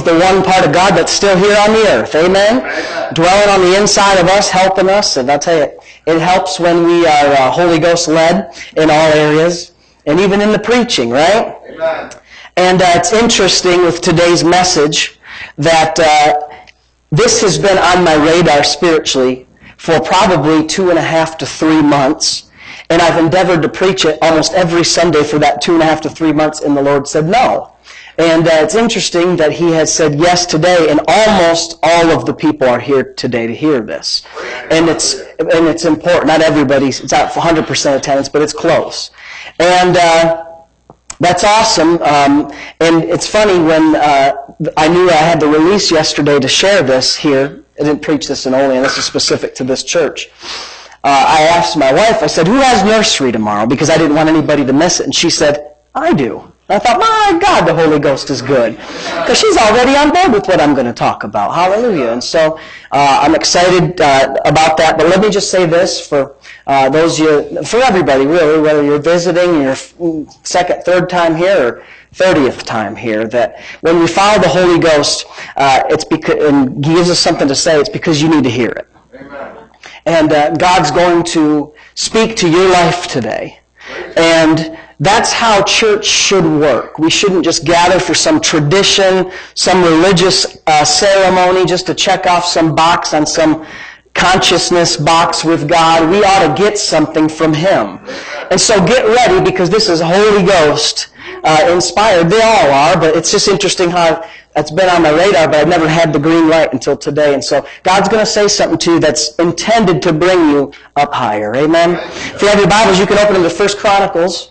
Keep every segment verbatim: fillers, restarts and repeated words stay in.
the one part of God that's still here on the earth. Amen? Amen. Dwelling on the inside of us, helping us. And I'll tell you, it helps when we are uh, Holy Ghost led in all areas. And even in the preaching, right? Amen. And uh, it's interesting with today's message that uh, this has been on my radar spiritually for probably two and a half to three months. And I've endeavored to preach it almost every Sunday for that two and a half to three months, and the Lord said no. And uh, it's interesting that He has said yes today, and almost all of the people are here today to hear this. And it's and it's important. Not everybody's, it's not one hundred percent attendance, but it's close. And uh, that's awesome. Um, and it's funny, when uh, I knew I had the release yesterday to share this here, I didn't preach this in Olean, this is specific to this church. Uh, I asked my wife, I said, who has nursery tomorrow? Because I didn't want anybody to miss it. And she said, I do. I thought, my God, the Holy Ghost is good. Because she's already on board with what I'm going to talk about. Hallelujah. And so uh, I'm excited uh, about that. But let me just say this for uh, those you, for everybody really, whether you're visiting your second, third time here or thirtieth time here, that when we follow the Holy Ghost, uh, it's because, and He gives us something to say, it's because you need to hear it. Amen. And uh, God's going to speak to your life today. And that's how church should work. We shouldn't just gather for some tradition, some religious uh, ceremony, just to check off some box on some consciousness box with God. We ought to get something from Him. And so get ready, because this is Holy Ghost uh, inspired. They all are, but it's just interesting how it's been on my radar, but I've never had the green light until today. And so God's going to say something to you that's intended to bring you up higher. Amen? If you have your Bibles, you can open them to First Chronicles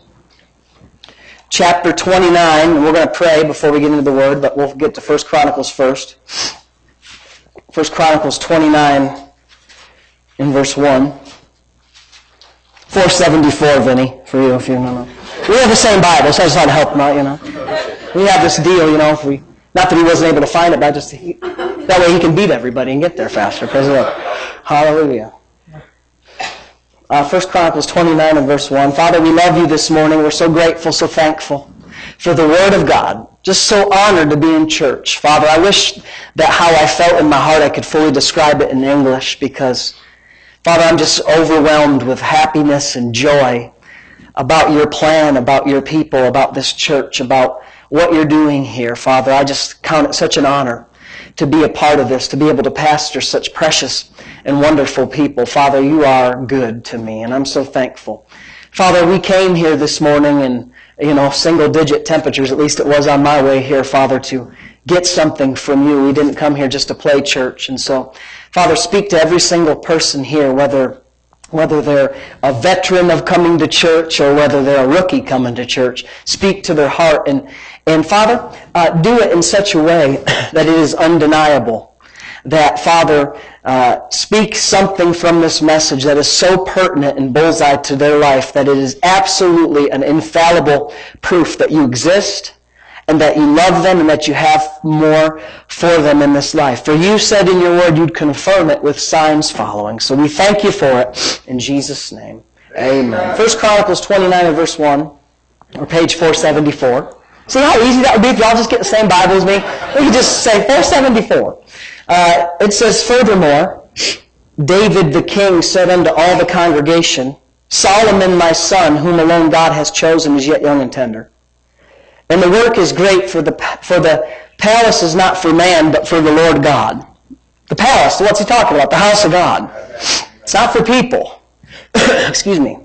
chapter twenty-nine, and we're going to pray before we get into the Word, but we'll get to First Chronicles first. First Chronicles twenty-nine in verse one. four seventy-four, Vinny, for you, if you don't know. We have the same Bible, so I just want to help him out, you know. We have this deal, you know, if we, not that he wasn't able to find it, but just he, that way he can beat everybody and get there faster. Praise the Lord. Hallelujah. Uh, First Chronicles twenty-nine and verse one. Father, we love you this morning. We're so grateful, so thankful for the Word of God. Just so honored to be in church. Father, I wish that how I felt in my heart I could fully describe it in English, because, Father, I'm just overwhelmed with happiness and joy about your plan, about your people, about this church, about what you're doing here. Father, I just count it such an honor to be a part of this, to be able to pastor such precious and wonderful people. Father, you are good to me, and I'm so thankful. Father, we came here this morning in, you know, single-digit temperatures, at least it was on my way here, Father, to get something from you. We didn't come here just to play church. And so, Father, speak to every single person here, whether whether they're a veteran of coming to church or whether they're a rookie coming to church. Speak to their heart. And, and Father, uh, do it in such a way that it is undeniable. That, Father, uh, speak something from this message that is so pertinent and bullseye to their life that it is absolutely an infallible proof that you exist and that you love them and that you have more for them in this life. For you said in your word you'd confirm it with signs following. So we thank you for it in Jesus' name. Amen. First Chronicles twenty-nine and verse one, or page four seventy-four. See how easy that would be if y'all just get the same Bible as me? We could just say four seventy-four. Uh, it says, furthermore, David the king said unto all the congregation, Solomon my son, whom alone God has chosen, is yet young and tender. And the work is great, for the for the palace is not for man, but for the Lord God. The palace, what's he talking about? The house of God. It's not for people. Excuse me.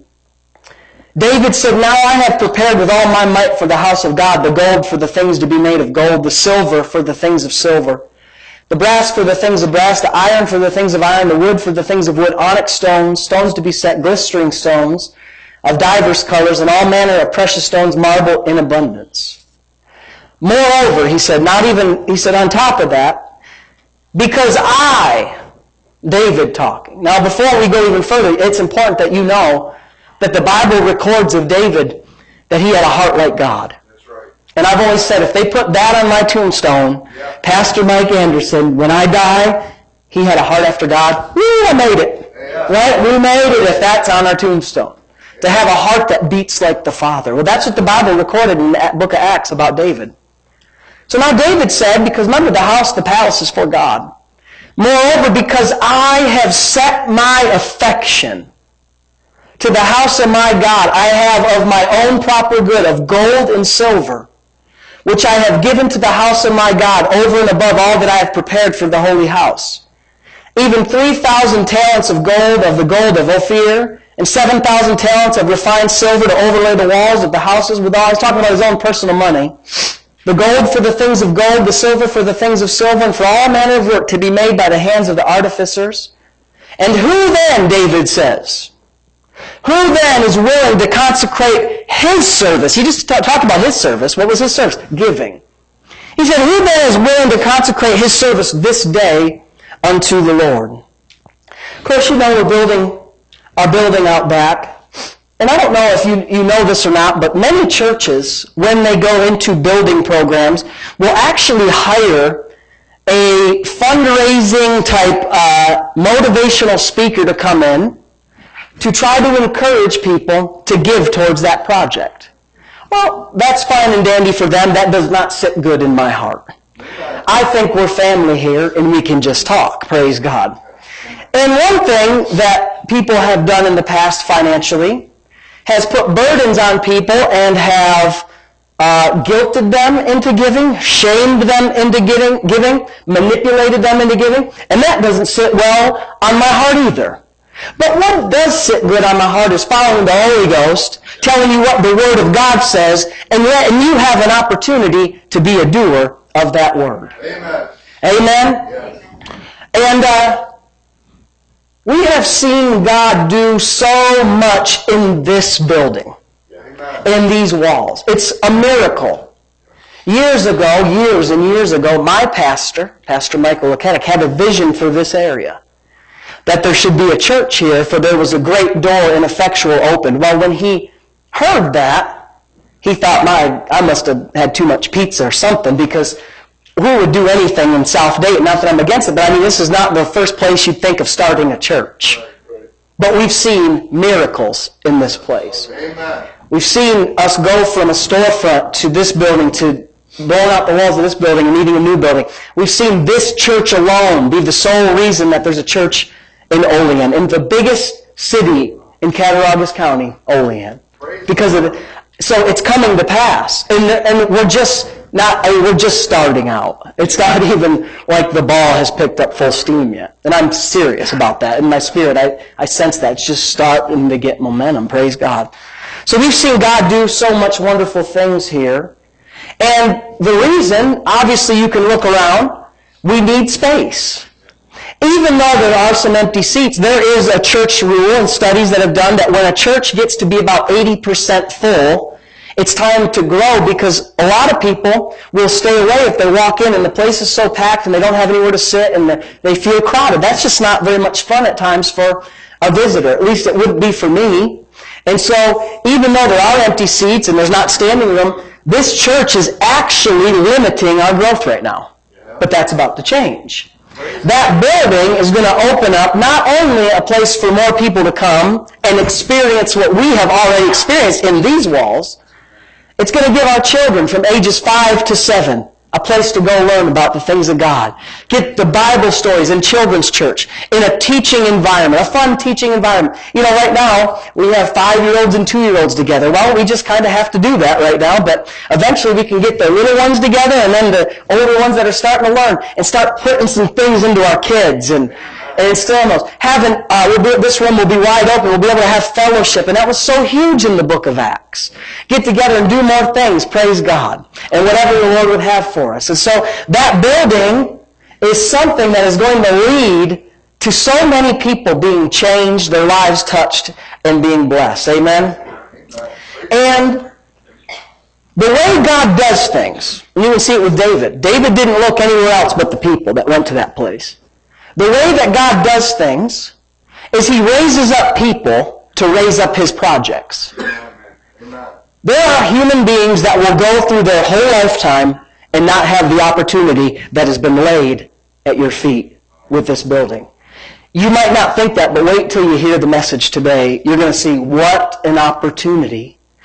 David said, Now I have prepared with all my might for the house of God, the gold for the things to be made of gold, the silver for the things of silver, the brass for the things of brass, the iron for the things of iron, the wood for the things of wood, onyx stones, stones to be set, glistering stones, of divers colors, and all manner of precious stones, marble in abundance. Moreover, he said, not even, he said on top of that, because I, David talking. Now before we go even further, it's important that you know that the Bible records of David that he had a heart like God. That's right. And I've always said, if they put that on my tombstone, yeah. Pastor Mike Anderson, when I die, he had a heart after God. Woo, I made it. Yeah. Right? We made it if that's on our tombstone. To have a heart that beats like the Father. Well, that's what the Bible recorded in the book of Acts about David. So now David said, because remember, the house, the palace is for God. Moreover, because I have set my affection to the house of my God, I have of my own proper good, of gold and silver, which I have given to the house of my God over and above all that I have prepared for the holy house. Even three thousand talents of gold, of the gold of Ophir, and seven thousand talents of refined silver to overlay the walls of the houses with all. He's talking about his own personal money. The gold for the things of gold, the silver for the things of silver, and for all manner of work to be made by the hands of the artificers. And who then, David says, who then is willing to consecrate his service? He just talked about his service. What was his service? Giving. He said, who then is willing to consecrate his service this day unto the Lord? Of course, you know we're building our building out back. And I don't know if you, you know this or not, but many churches, when they go into building programs, will actually hire a fundraising type uh, motivational speaker to come in to try to encourage people to give towards that project. Well, that's fine and dandy for them. That does not sit good in my heart. I think we're family here and we can just talk. Praise God. And one thing that people have done in the past financially has put burdens on people and have uh, guilted them into giving, shamed them into giving, giving, manipulated them into giving, and that doesn't sit well on my heart either. But what does sit good on my heart is following the Holy Ghost, telling you what the Word of God says, and letting you have an opportunity to be a doer of that Word. Amen. Amen? Yes. And uh, we have seen God do so much in this building, Amen. In these walls. It's a miracle. Years ago, years and years ago, my pastor, Pastor Michael Lekenick, had a vision for this area, that there should be a church here, for there was a great door ineffectual opened. Well, when he heard that, he thought, my, I must have had too much pizza or something, because who would do anything in South Dayton? Not that I'm against it, but I mean, this is not the first place you'd think of starting a church. Right, right. But we've seen miracles in this place. Amen. We've seen us go from a storefront to this building, to blowing out the walls of this building and needing a new building. We've seen this church alone be the sole reason that there's a church in Olean, in the biggest city in Cattaraugus County, Olean. Because of it. So it's coming to pass. And, and we're just not, I mean, we're just starting out. It's not even like the ball has picked up full steam yet. And I'm serious about that. In my spirit, I, I sense that. It's just starting to get momentum. Praise God. So we've seen God do so much wonderful things here. And the reason, obviously you can look around, we need space. Even though there are some empty seats, there is a church rule and studies that have done that when a church gets to be about eighty percent full, it's time to grow, because a lot of people will stay away if they walk in and the place is so packed and they don't have anywhere to sit and they feel crowded. That's just not very much fun at times for a visitor. At least it wouldn't be for me. And so even though there are empty seats and there's not standing room, this church is actually limiting our growth right now. But that's about to change. That building is going to open up not only a place for more people to come and experience what we have already experienced in these walls, it's going to give our children from ages five to seven a place to go learn about the things of God. Get the Bible stories in children's church, in a teaching environment, a fun teaching environment. You know, right now, we have five-year-olds and two-year-olds together. Well, we just kind of have to do that right now, but eventually we can get the little ones together and then the older ones that are starting to learn and start putting some things into our kids and and instill those. Having, uh, we'll be, this room will be wide open. We'll be able to have fellowship. And that was so huge in the book of Acts. Get together and do more things, praise God, and whatever the Lord would have for us. And so that building is something that is going to lead to so many people being changed, their lives touched, and being blessed. Amen? And the way God does things, and you can see it with David. David didn't look anywhere else but the people that went to that place. The way that God does things is He raises up people to raise up His projects. There are human beings that will go through their whole lifetime and not have the opportunity that has been laid at your feet with this building. You might not think that, but wait till you hear the message today. You're going to see what an opportunity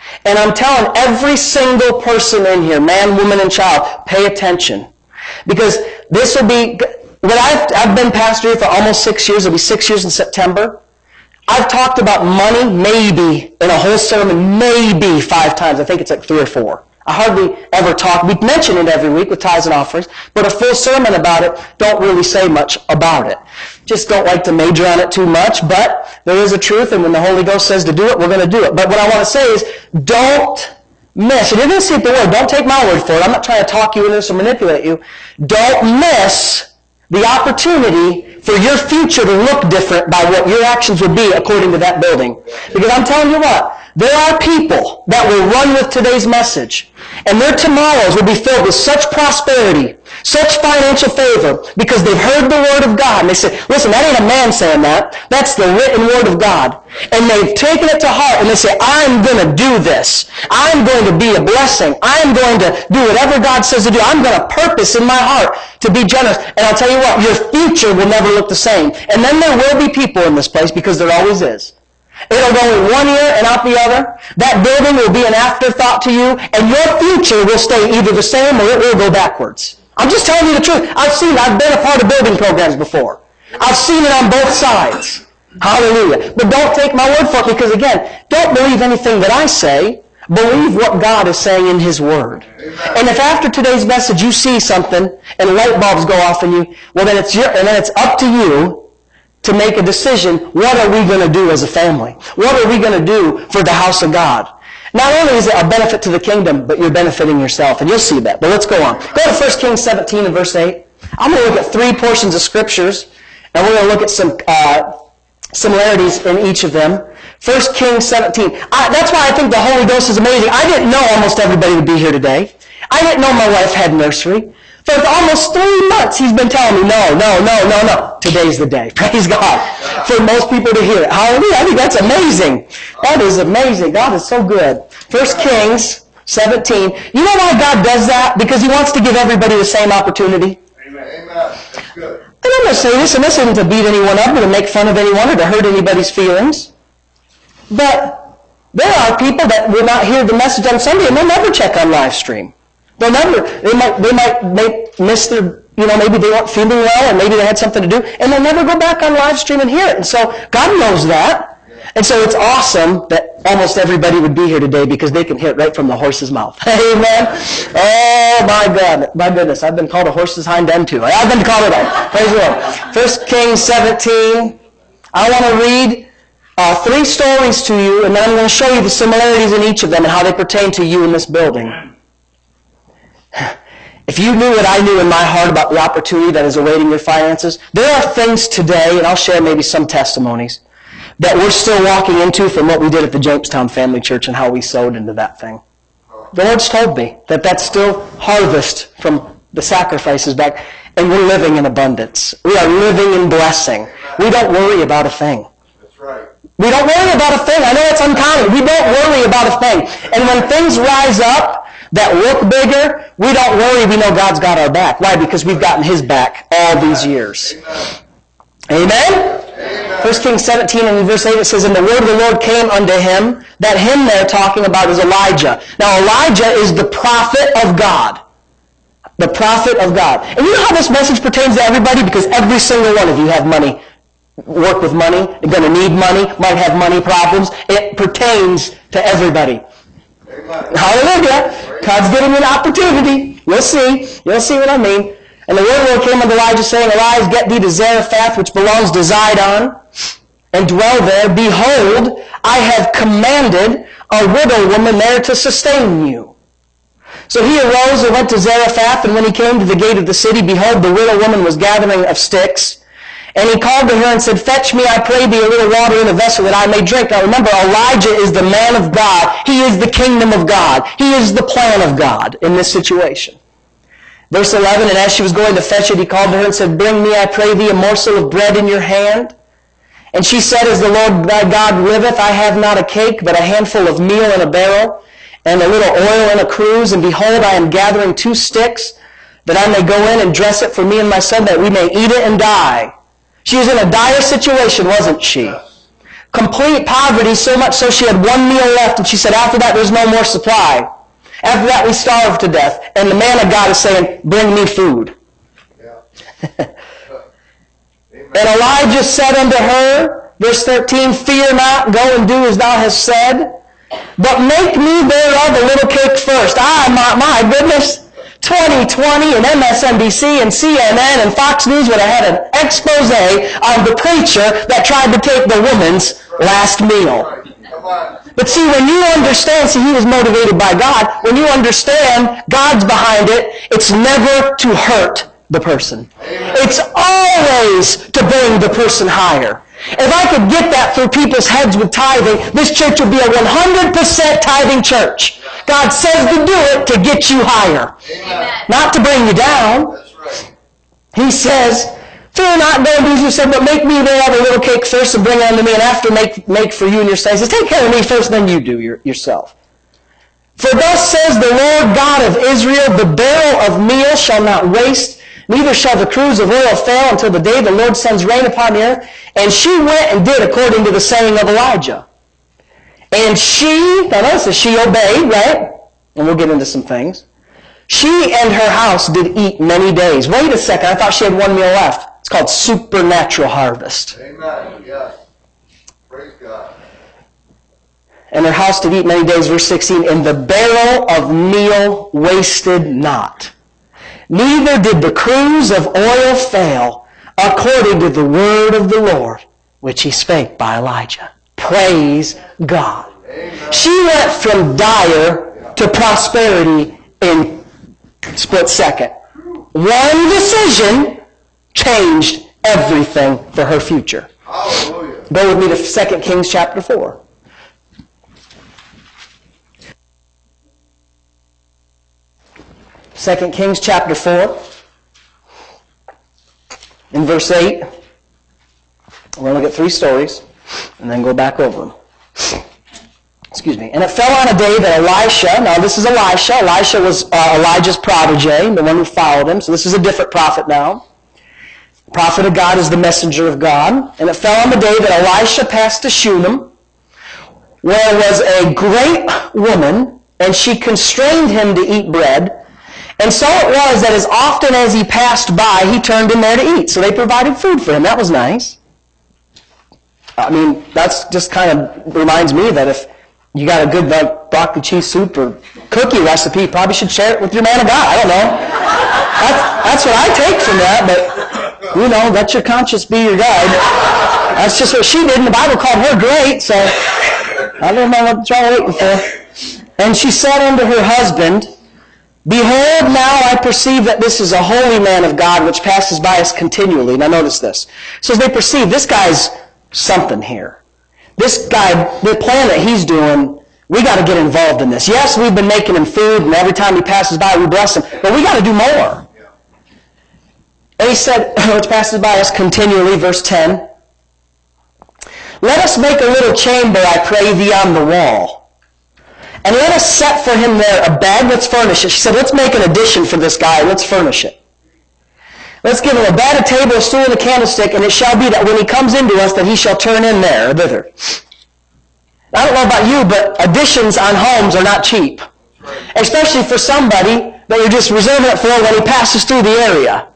And I'm telling every single person in here, man, woman, and child, pay attention. Because this will be, when I've, I've been pastor here for almost six years, it'll be six years in September. I've talked about money maybe in a whole sermon, maybe five times. I think it's like three or four. I hardly ever talk. We mention it every week with tithes and offerings, but a full sermon about it, don't really say much about it. Just don't like to major on it too much, but there is a truth, and when the Holy Ghost says to do it, we're going to do it. But what I want to say is, don't miss. And you're going to see it the word. Don't take my word for it. I'm not trying to talk you into this or manipulate you. Don't miss the opportunity for your future to look different by what your actions would be according to that building. Because I'm telling you what, there are people that will run with today's message, and their tomorrows will be filled with such prosperity, such financial favor, because they've heard the Word of God. And they say, listen, that ain't a man saying that. That's the written Word of God. And they've taken it to heart, and they say, I'm going to do this. I'm going to be a blessing. I'm going to do whatever God says to do. I'm going to purpose in my heart to be generous. And I'll tell you what, your future will never look the same. And then there will be people in this place, because there always is. It'll go in one ear and out the other. That building will be an afterthought to you, and your future will stay either the same or it will go backwards. I'm just telling you the truth. I've seen it. I've been a part of building programs before. I've seen it on both sides. Hallelujah. But don't take my word for it, because again, don't believe anything that I say. Believe what God is saying in His Word. Amen. And if after today's message you see something and light bulbs go off in you, well then it's your, and then it's up to you to make a decision. What are we going to do as a family? What are we going to do for the house of God? Not only is it a benefit to the kingdom, but you're benefiting yourself, and you'll see that. But let's go on. Go to First Kings seventeen and verse eight. I'm going to look at three portions of scriptures, and we're going to look at some uh, similarities in each of them. First Kings seventeen. I, that's why I think the Holy Ghost is amazing. I didn't know almost everybody would be here today. I didn't know my wife had nursery. For almost three months, he's been telling me, no, no, no, no, no. Today's the day. Praise God. For most people to hear it. Hallelujah. I think that's amazing. That is amazing. God is so good. First Kings seventeen. You know why God does that? Because He wants to give everybody the same opportunity. Amen. That's good. And I'm going to say this, and this isn't to beat anyone up or to make fun of anyone or to hurt anybody's feelings. But there are people that will not hear the message on Sunday, and they'll never check on live stream. They'll never, they might, they might make, miss their, you know, maybe they weren't feeling well, or maybe they had something to do, and they'll never go back on live stream and hear it. And so God knows that. And so it's awesome that almost everybody would be here today, because they can hear it right from the horse's mouth. Amen. Oh my God, my goodness, I've been called a horse's hind end too. I've been called it that. Praise the Lord. First Kings seventeen. I want to read uh, three stories to you, and then I'm going to show you the similarities in each of them and how they pertain to you in this building. If you knew what I knew in my heart about the opportunity that is awaiting your finances, there are things today, and I'll share maybe some testimonies, that we're still walking into from what we did at the Jamestown Family Church and how we sowed into that thing. The Lord's told me that that's still harvest from the sacrifices back, and we're living in abundance. We are living in blessing. We don't worry about a thing. That's right. We don't worry about a thing. I know it's uncommon. We don't worry about a thing. And when things rise up that look bigger, we don't worry. We know God's got our back. Why? Because we've gotten His back all these years. Amen? Amen? First Kings seventeen and verse eight, it says, and the word of the Lord came unto him. That him they're talking about is Elijah. Now Elijah is the prophet of God. The prophet of God. And you know how this message pertains to everybody? Because every single one of you have money. Work with money. You're going to need money. Might have money problems. It pertains to everybody. Amen. Hallelujah. God's giving you an opportunity. You'll see. You'll see what I mean. And the word of the Lord came unto Elijah, saying, Arise, get thee to Zarephath, which belongs to Zidon, and dwell there. Behold, I have commanded a widow woman there to sustain you. So he arose and went to Zarephath, and when he came to the gate of the city, behold, the widow woman was gathering of sticks. And he called to her and said, Fetch me, I pray thee, a little water in a vessel that I may drink. Now remember, Elijah is the man of God. He is the kingdom of God. He is the plan of God in this situation. Verse eleven, and as she was going to fetch it, he called to her and said, Bring me, I pray thee, a morsel of bread in your hand. And she said, As the Lord thy God liveth, I have not a cake, but a handful of meal in a barrel, and a little oil in a cruse. And behold, I am gathering two sticks, that I may go in and dress it for me and my son, that we may eat it and die. She was in a dire situation, wasn't she? complete poverty, so much so she had one meal left, and she said, after that, there's no more supply. After that, we starve to death. And the man of God is saying, bring me food. Yeah. And Elijah said unto her, verse thirteen, fear not, go and do as thou hast said, but make me thereof a little cake first. Ah, my, my goodness. twenty twenty and M S N B C and C N N and Fox News would have had an expose on the preacher that tried to take the woman's last meal. Come on. But see, when you understand, see, he was motivated by God. When you understand God's behind it, it's never to hurt the person. Amen. It's always to bring the person higher. If I could get that through people's heads with tithing, this church would be a one hundred percent tithing church. God says to do it to get you higher. Amen. Not to bring you down. That's right. He says, fear not, go and do as you said, but make me thereof a little cake first and bring it unto me, and after make make for you and your son. He says, take care of me first, then you do your, yourself. For thus says the Lord God of Israel, the barrel of meal shall not waste, neither shall the cruse of oil fail until the day the Lord sends rain upon the earth. And she went and did according to the saying of Elijah. And she, now notice this, she obeyed, right? And we'll get into some things. She and her house did eat many days. Wait a second, I thought she had one meal left. It's called supernatural harvest. Amen. Yes. Praise God. And her house did eat many days, verse sixteen, and the barrel of meal wasted not. Neither did the cruse of oil fail, according to the word of the Lord, which he spake by Elijah. Praise God. Amen. She went from dire to prosperity in a split second. One decision changed everything for her future. Hallelujah. Go with me to Second Kings chapter four. Second Kings chapter four, in verse eight. We're going to look at three stories and then go back over them. Excuse me. And it fell on a day that Elisha, now this is Elisha. Elisha was uh, Elijah's protege, the one who followed him. So this is a different prophet now. The prophet of God is the messenger of God. And it fell on the day that Elisha passed to Shunem, where was a great woman, and she constrained him to eat bread. And so it was that as often as he passed by, he turned in there to eat. So they provided food for him. That was nice. I mean, that's just kind of reminds me that if you got a good like, broccoli cheese soup or cookie recipe, you probably should share it with your man of God. I don't know. That's, that's what I take from that, but, you know, let your conscience be your guide. That's just what she did, and the Bible called her great, so I don't know what y'all waiting for. And she said unto her husband, behold, now I perceive that this is a holy man of God which passes by us continually. Now notice this. So as they perceive, this guy's something here. This guy, the plan that he's doing, we got to get involved in this. Yes, we've been making him food, and every time he passes by, we bless him. But we got to do more. And he said, which passes by us continually, verse ten, let us make a little chamber, I pray thee, on the wall. And let us set for him there a bed. Let's furnish it. She said, let's make an addition for this guy. Let's furnish it. Let's give him a bed, a table, a stool, and a candlestick, and it shall be that when he comes into us, that he shall turn in there, or thither. I don't know about you, but additions on homes are not cheap. Especially for somebody that you're just reserving it for when he passes through the area.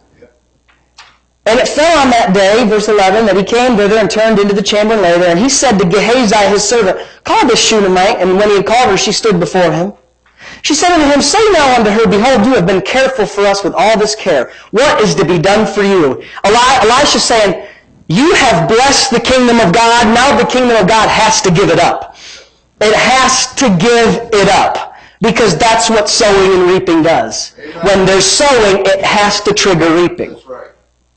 And it fell on that day, verse eleven, that he came thither and turned into the chamber and lay there. And he said to Gehazi, his servant, call this Shunammite. And when he had called her, she stood before him. She said unto him, say now unto her, behold, you have been careful for us with all this care. What is to be done for you? Eli- Elisha saying, you have blessed the kingdom of God. Now the kingdom of God has to give it up. It has to give it up. Because that's what sowing and reaping does. Amen. When there's sowing, it has to trigger reaping. That's right.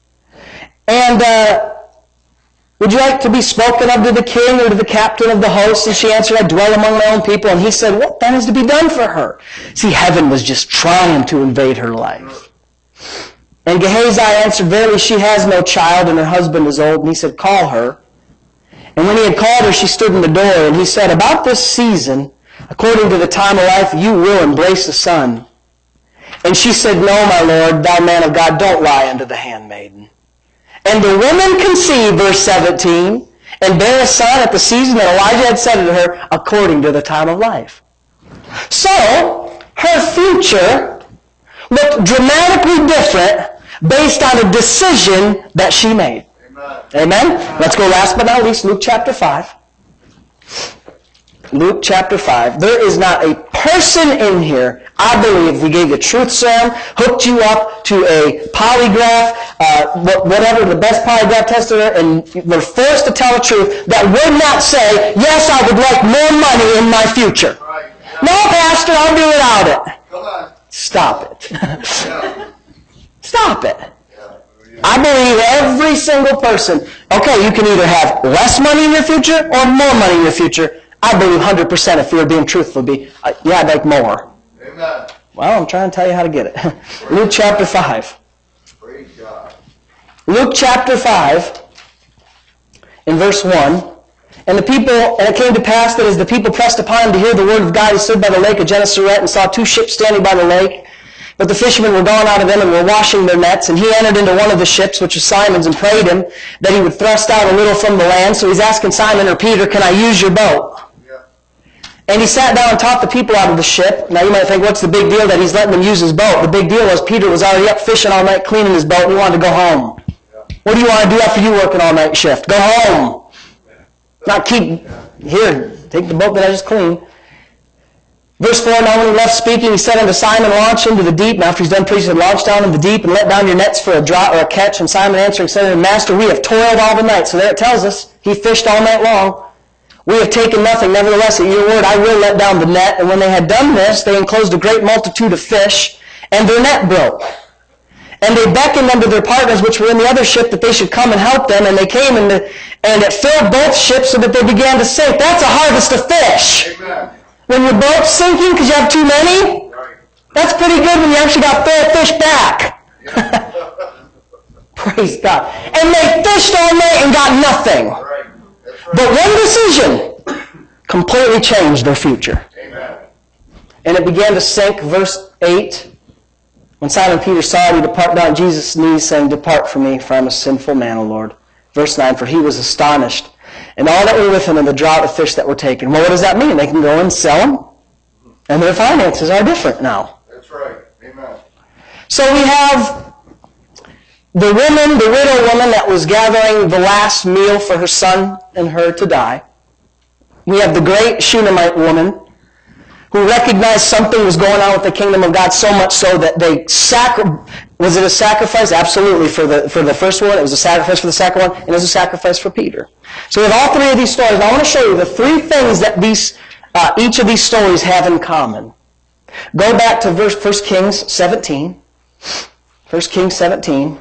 And uh, would you like to be spoken of to the king or to the captain of the host? And she answered, I dwell among my own people. And he said, what then is to be done for her? See, heaven was just trying to invade her life. And Gehazi answered, verily she has no child, and her husband is old. And he said, call her. And when he had called her, she stood in the door. And he said, about this season, according to the time of life, you will embrace a son. And she said, no, my lord, thou man of God, don't lie unto the handmaiden. And the woman conceived, verse seventeen, and bear a son at the season that Elijah had said to her, according to the time of life. So, her future looked dramatically different based on a decision that she made. Amen. Amen? Let's go last but not least, Luke chapter five. Luke chapter five. There is not a person in here, I believe, if we gave you a truth serum, hooked you up to a polygraph, uh, whatever, the best polygraph tester, and were forced to tell the truth, that would not say, yes, I would like more money in my future. Right. No, Pastor, I'll do without it. Come on. Stop it. Yeah. Stop it. Yeah. I believe every single person, okay, you can either have less money in your future or more money in your future. I believe one hundred percent, if we were being truthful, would be, uh, yeah, I'd like more. Amen. Well, I'm trying to tell you how to get it. Luke chapter five. Praise God. Luke chapter five, in verse one. And the people, and it came to pass that as the people pressed upon him to hear the word of God, he stood by the lake of Gennesaret and saw two ships standing by the lake. But the fishermen were gone out of them and were washing their nets. And he entered into one of the ships, which was Simon's, and prayed him that he would thrust out a little from the land. So he's asking Simon or Peter, can I use your boat? Yeah. And he sat down and taught the people out of the ship. Now you might think, what's the big deal that he's letting them use his boat? The big deal was Peter was already up fishing all night cleaning his boat and he wanted to go home. Yeah. What do you want to do after you working all night shift? Go home. Not keep, here, take the boat that I just cleaned. Verse four, now when he left speaking, he said unto Simon, launch into the deep. And after he's done preaching, he said, launch down into the deep and let down your nets for a draught or a catch. And Simon answering said unto him, Master, we have toiled all the night. So there it tells us, he fished all night long. We have taken nothing. Nevertheless, at your word, I will let down the net. And when they had done this, they enclosed a great multitude of fish, and their net broke. And they beckoned unto their partners which were in the other ship that they should come and help them. And they came and, the, and it filled both ships so that they began to sink. That's a harvest of fish. Amen. When your boat's sinking because you have too many, Right. that's pretty good when you actually got four fish back. Yeah. Praise God. And they fished all night and got nothing. Right. That's right. But one decision completely changed their future. Amen. And it began to sink. Verse eight. When Simon Peter saw it, he departed down on Jesus' knees, saying, depart from me, for I am a sinful man, O Lord. Verse nine, for he was astonished, and all that were with him in the draught of fish that were taken. Well, what does that mean? They can go and sell them, and their finances are different now. That's right. Amen. So we have the woman, the widow woman that was gathering the last meal for her son and her to die. We have the great Shunammite woman who recognized something was going on with the kingdom of God, so much so that they sacri- was it a sacrifice? Absolutely. For the for the first one, it was a sacrifice for the second one, and it was a sacrifice for Peter. So we have all three of these stories. I want to show you the three things that these uh, each of these stories have in common. Go back to verse First Kings seventeen. First Kings seventeen.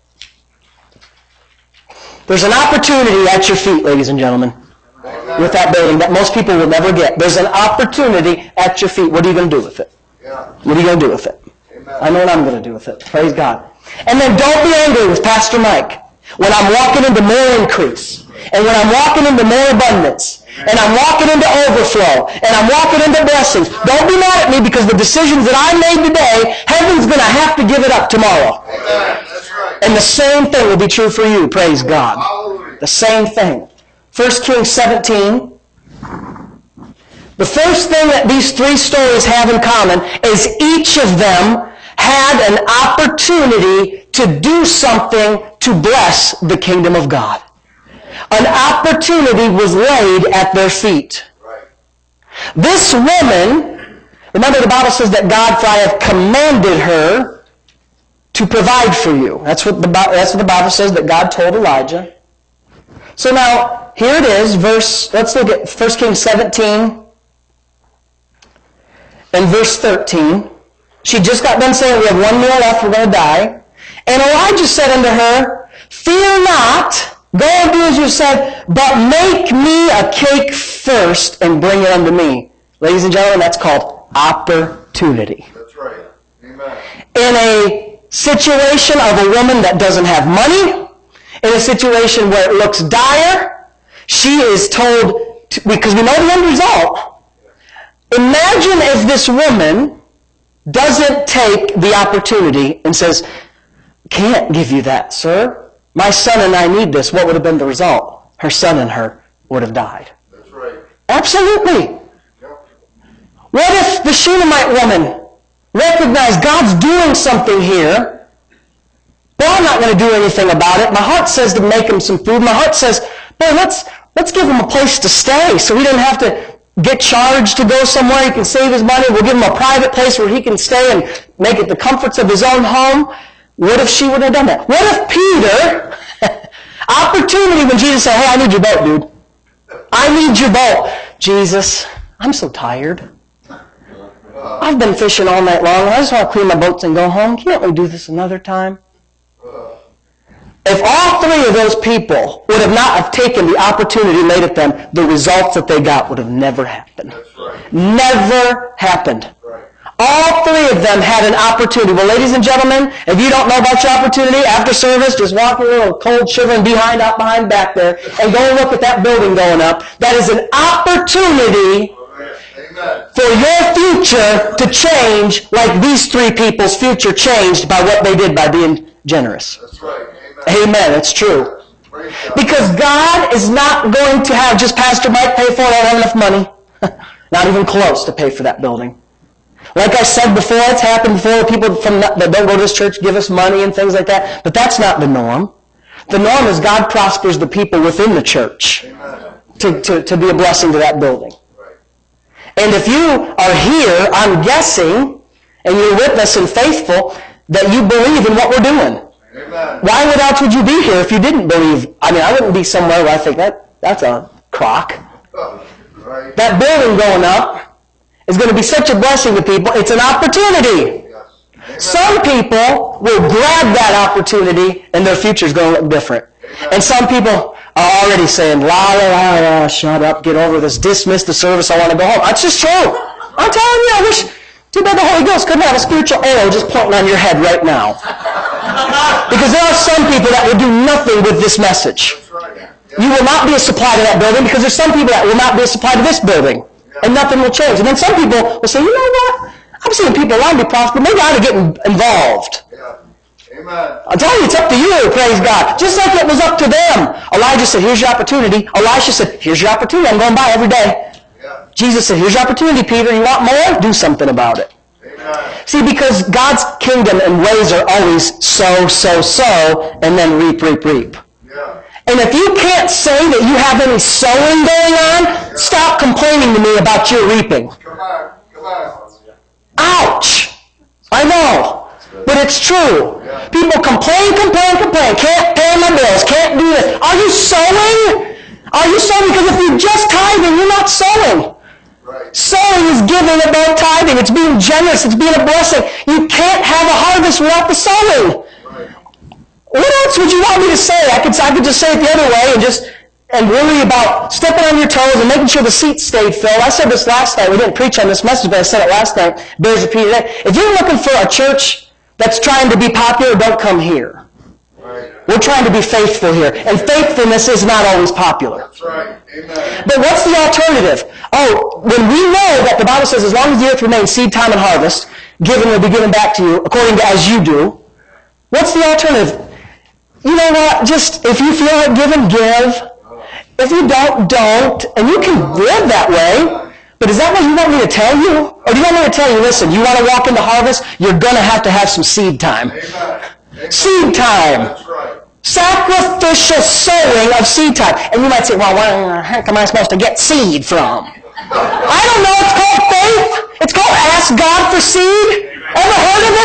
There's an opportunity at your feet, ladies and gentlemen, Amen. with that building that most people will never get. There's an opportunity at your feet. What are you going to do with it? Yeah. What are you going to do with it? Amen. I know what I'm going to do with it. Praise God. And then don't be angry with Pastor Mike when I'm walking into more increase, and when I'm walking into more abundance, and I'm walking into overflow, and I'm walking into blessings. Don't be mad at me because the decisions that I made today, heaven's going to have to give it up tomorrow. Amen. That's right. And the same thing will be true for you. Praise God. Hallelujah. The same thing. First Kings seventeen. The first thing that these three stories have in common is each of them had an opportunity to do something to bless the kingdom of God. An opportunity was laid at their feet. Right. This woman, remember the Bible says that God, for I have commanded her to provide for you. That's what the, that's what the Bible says that God told Elijah. So now, here it is, verse, let's look at First Kings seventeen and verse thirteen. She just got done saying, we have one meal left, we're going to die. And Elijah said unto her, fear not, go and do as you said, but make me a cake first and bring it unto me. Ladies and gentlemen, that's called opportunity. That's right. Amen. In a situation of a woman that doesn't have money, in a situation where it looks dire, she is told, to, because we know the end result. Imagine if this woman doesn't take the opportunity and says, can't give you that, sir. My son and I need this. What would have been the result? her son and her would have died. That's right. Absolutely. Yep. What if the Shunammite woman recognized God's doing something here? Well, I'm not going to do anything about it. My heart says to make him some food. My heart says, boy, let's, let's give him a place to stay so he doesn't have to get charged to go somewhere. He can save his money. We'll give him a private place where he can stay and make it the comforts of his own home. What if she would have done that? What if Peter, opportunity when Jesus said, hey, I need your boat, dude. I need your boat. Jesus, I'm so tired. I've been fishing all night long. I just want to clean my boats and go home. Can't we do this another time? If all three of those people would have not have taken the opportunity laid at them, the results that they got would have never happened. That's right. Never happened. Right. All three of them had an opportunity. Well, ladies and gentlemen, if you don't know about your opportunity, after service, just walk your little cold shivering behind out behind back there and go and look at that building going up. That is an opportunity Amen. for your future to change like these three people's future changed by what they did by being generous. That's right. Amen. It's true. Praise God. Because God is not going to have just Pastor Mike pay for it. I don't have enough money. Not even close to pay for that building. Like I said before, it's happened before. People from that don't go to this church give us money and things like that. But that's not the norm. The norm is God prospers the people within the church to, to, to be a blessing to that building. Right. And if you are here, I'm guessing, and you're with us and faithful, that you believe in what we're doing. Amen. Why would else would you be here if you didn't believe? I mean, I wouldn't be somewhere where I think that that's a crock. Oh, right. That building going up is going to be such a blessing to people. It's an opportunity. Yes. Amen. Some people will grab that opportunity and their future's going to look different. Amen. And some people are already saying, la, la, la, la, shut up, get over this, dismiss the service, I want to go home. That's just true. I'm telling you, I wish, too bad the Holy Ghost couldn't have a spiritual arrow just pointing on your head right now. Because there are some people that will do nothing with this message. That's right. Yeah. You will not be a supply to that building because there's some people that will not be a supply to this building. And nothing will change. And then some people will say, you know what? I'm seeing people around me prosper. Maybe I ought to get involved. Yeah. Amen. I'm telling you, it's up to you, praise God. Just like it was up to them. Elijah said, here's your opportunity. Elisha said, here's your opportunity. I'm going by every day. Yeah. Jesus said, here's your opportunity, Peter. You want more? Do something about it. Amen. See, because God's kingdom and ways are always sow, sow, sow, and then reap, reap, reap. Yeah. And if you can't say that you have any sowing going on, stop complaining to me about your reaping. Come on. Come on. Ouch! I know. But it's true. Yeah. People complain, complain, complain. Can't pay my bills. Can't do this. Are you sowing? Are you sowing? Because if you're just tithing, you're not sowing. Right. Sowing is giving about tithing. It's being generous. It's being a blessing. You can't have a harvest without the sowing. Right. What else would you want me to say? I could, I could just say it the other way and just and worry about stepping on your toes and making sure the seats stayed filled. I said this last night. We didn't preach on this message, but I said it last night. Bears repeating it. If you're looking for a church that's trying to be popular, don't come here. Right. We're trying to be faithful here. And faithfulness is not always popular. That's right. Amen. But what's the alternative? Oh, when we know that the Bible says as long as the earth remains, seed time and harvest, given will be given back to you according to as you do. What's the alternative? You know what? Just, if you feel like giving, give. If you don't, don't. And you can live that way. But is that what you want me to tell you? Or do you want me to tell you, listen, you want to walk into harvest, you're going to have to have some seed time. Amen. Amen. Seed time. That's right. Sacrificial sowing of seed time. And you might say, well, where the heck am I supposed to get seed from? I don't know. It's called faith. It's called ask God for seed. Ever heard of it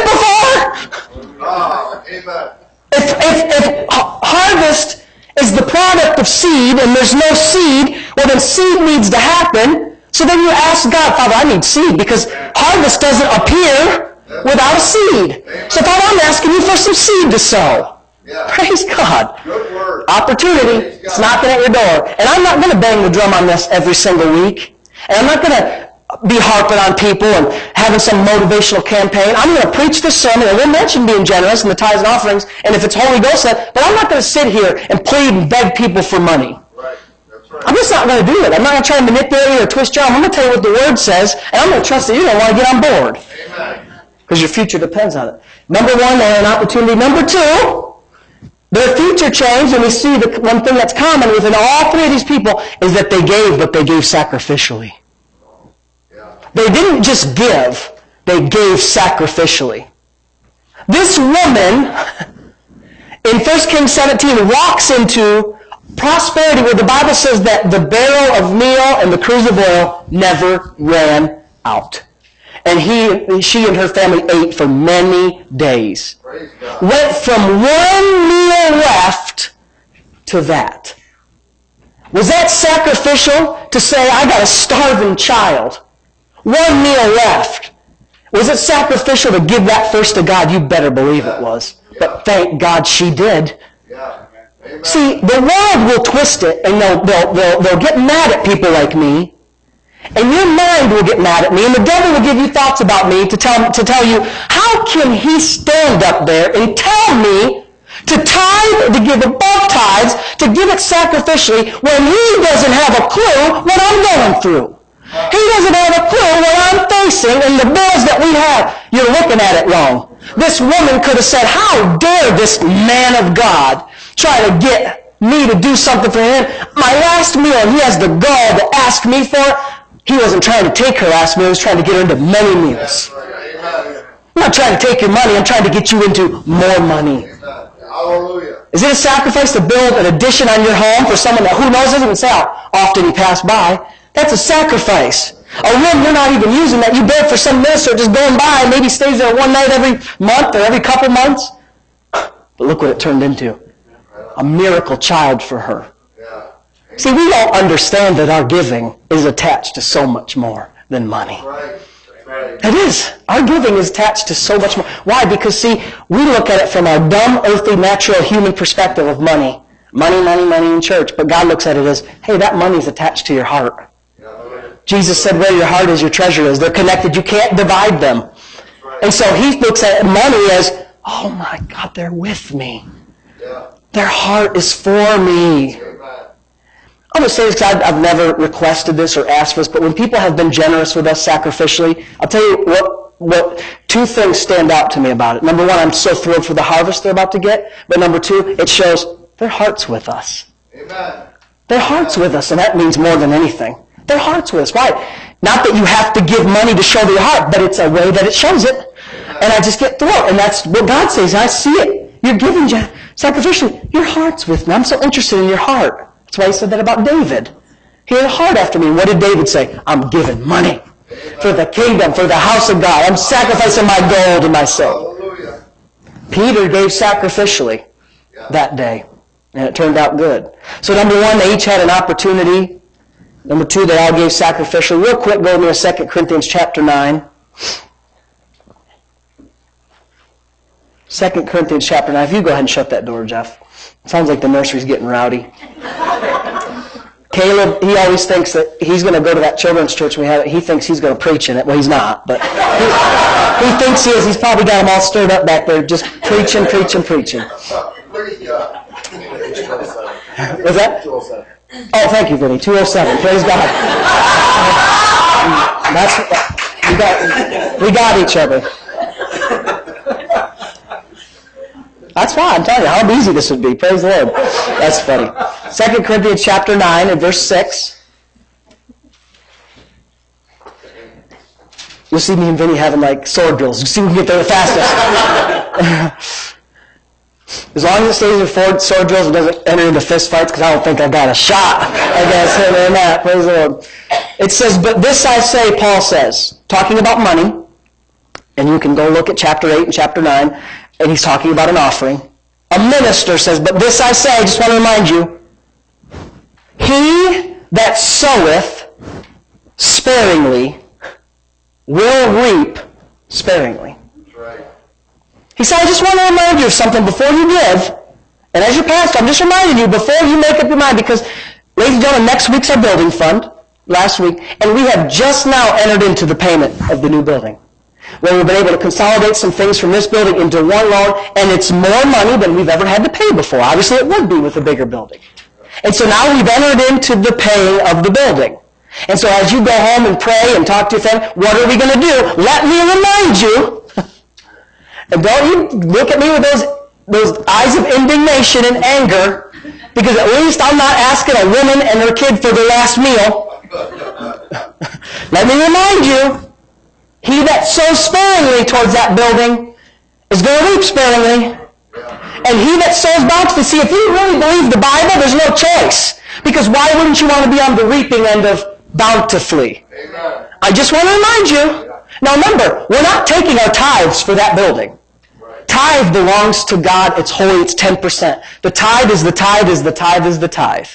before? Ah, amen. If, if, if harvest is the product of seed and there's no seed, well then seed needs to happen. So then you ask God, Father, I need seed because harvest doesn't appear without a seed. So Father, I'm asking you for some seed to sow. Yeah. Praise God. Good word. Opportunity. It's knocking at your door. And I'm not going to bang the drum on this every single week. And I'm not going to be harping on people and having some motivational campaign. I'm going to preach this sermon, and we'll mention being generous and the tithes and offerings, and if it's Holy Ghost led, but I'm not going to sit here and plead and beg people for money. Right. That's right. I'm just not going to do it. I'm not going to try to manipulate you or twist your arm. I'm going to tell you what the Word says, and I'm going to trust that you're going to want to get on board. Amen. Because your future depends on it. Number one, they had an opportunity. Number two, their future preacher changed, and we see the one thing that's common within all three of these people is that they gave, but they gave sacrificially. They didn't just give, they gave sacrificially. This woman in First Kings seventeen walks into prosperity where the Bible says that the barrel of meal and the cruse of oil never ran out. And he, she and her family ate for many days. Went from one meal left to that. Was that sacrificial to say, I got a starving child? One meal left. Was it sacrificial to give that first to God? You better believe it was. But thank God she did. See, the world will twist it, and they'll, they'll, they'll, they'll get mad at people like me. And your mind will get mad at me, and the devil will give you thoughts about me to tell, to tell you, how can he stand up there and tell me to tithe, to give above tithes, to give it sacrificially, when he doesn't have a clue what I'm going through? He doesn't have a clue what I'm facing and the bills that we have. You're looking at it wrong. This woman could have said, how dare this man of God try to get me to do something for him? My last meal, he has the gall to ask me for it. He wasn't trying to take her last meal. He was trying to get her into many meals. I'm not trying to take your money. I'm trying to get you into more money. Hallelujah. Is it a sacrifice to build an addition on your home for someone that, who knows, doesn't even say how often he passed by? That's a sacrifice. A room you're not even using that you built for some minister just going by and maybe stays there one night every month or every couple months. But look what it turned into. A miracle child for her. See, we don't understand that our giving is attached to so much more than money. Right. Right. It is. Our giving is attached to so much more. Why? Because, see, we look at it from our dumb, earthly, natural, human perspective of money. Money, money, money in church. But God looks at it as, hey, that money is attached to your heart. Jesus said, where your heart is, your treasure is. They're connected. You can't divide them. And so he looks at money as, oh my God, they're with me. Their heart is for me. I'm going to say this because I've, I've never requested this or asked for this, but when people have been generous with us sacrificially, I'll tell you what, what two things stand out to me about it. Number one, I'm so thrilled for the harvest they're about to get. But number two, it shows their heart's with us. Amen. Their heart's with us, and that means more than anything. Their heart's with us. Why? Not that you have to give money to show your heart, but it's a way that it shows it. And I just get thrilled. And that's what God says. I see it. You're giving sacrificially. Your heart's with me. I'm so interested in your heart. That's why he said that about David. He had a heart after me. What did David say? I'm giving money for the kingdom, for the house of God. I'm sacrificing my gold and my silver. Peter gave sacrificially that day, and it turned out good. So number one, they each had an opportunity. Number two, they all gave sacrificially. Real quick, go to Second Corinthians chapter nine. Second Corinthians chapter nine. If you go ahead and shut that door, Jeff. Sounds like the nursery's getting rowdy. Caleb, he always thinks that he's going to go to that children's church we have. He thinks he's going to preach in it. Well, he's not, but he, he thinks he is. He's probably got them all stirred up back there, just preaching, preaching, preaching. What's that? Oh, thank you, Vinny. two oh seven. Praise God. That's we got. We got each other. That's fine. I'm telling you how easy this would be. Praise the Lord. That's funny. Second Corinthians chapter nine and verse six. You'll see me and Vinny having like sword drills. You see who can get there the fastest. As long as it stays in for sword drills and doesn't enter into fist fights, because I don't think I got a shot against him in that. Praise the Lord. It says, but this I say, Paul says, talking about money, and you can go look at chapter eight and chapter nine, and he's talking about an offering. A minister says, but this I say, I just want to remind you, he that soweth sparingly will reap sparingly. right. He said, I just want to remind you of something before you give. And as your pastor, I'm just reminding you before you make up your mind, because, ladies and gentlemen, next week's our building fund, last week, and we have just now entered into the payment of the new building, where we've been able to consolidate some things from this building into one loan, and it's more money than we've ever had to pay before. Obviously, it would be with a bigger building. And so now we've entered into the paying of the building. And so as you go home and pray and talk to your family, what are we going to do? Let me remind you, and don't you look at me with those those eyes of indignation and anger, because at least I'm not asking a woman and her kid for their last meal. Let me remind you, he that sows sparingly towards that building is going to reap sparingly. And he that sows bountifully. See, if you really believe the Bible, there's no choice. Because why wouldn't you want to be on the reaping end of bountifully? Amen. I just want to remind you. Now remember, we're not taking our tithes for that building. Right. Tithe belongs to God. It's holy. It's ten percent. The tithe is the tithe is the tithe is the tithe.